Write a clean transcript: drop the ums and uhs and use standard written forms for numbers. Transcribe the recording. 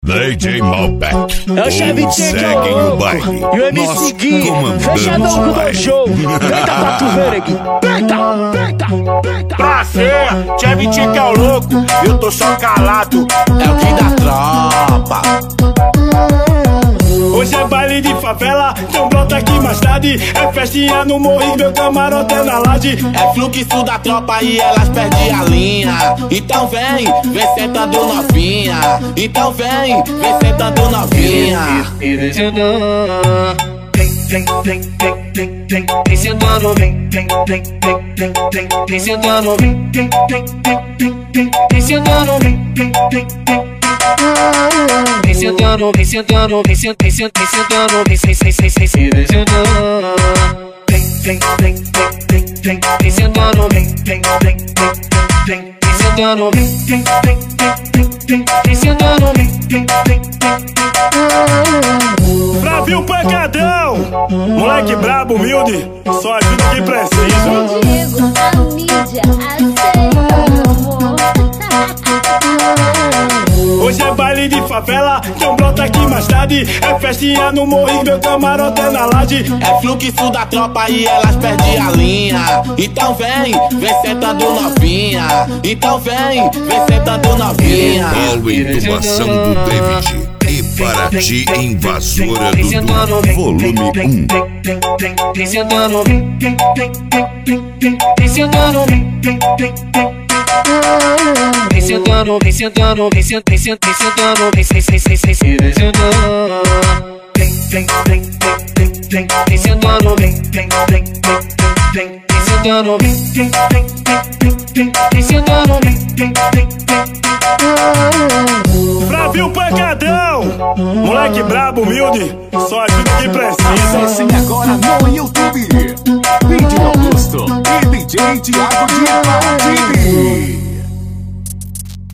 DJ Malbec, É o Chevy segue o baile. e o MC Gui, fechadão com o show. Deita pra tu ver aqui. Deita. Pra ser, Chevy que é o louco, eu tô só calado. É o Gui da tropa. Hoje é baile de favela, então brota aqui mais tarde. É festinha no morro e meu camarote é na laje. É fluxo da tropa e elas perdem a linha. Então vem sentando novinha. Então vem sentando novinha. Vem sentando, vem sentando, vem sentando, vem sentando, vem sentando, vem sentando, vem sentando, vem sentando, Pra vir o pancadão, moleque brabo, humilde, só ajuda que precisa. Diego, a mídia, aceita, amor. Hoje é baile de favela, então brota aqui mais tarde. É festinha no morro e meu camarote é na laje. É fluxo da tropa e elas perdem a linha. Então vem sentando novinha. Então vem sentando novinha. Paulo Intubação do David e Paraty Invasora do volume 1. Vem sentando, vem sentando, vem sentando, vem sentando, vem sentando, vem sentando, vem sentando. Pra vir o pancadão, moleque brabo, humilde, só ajuda que precisa. Acessem agora no YouTube, DJ Augusto e DJ Thiago de Paraty.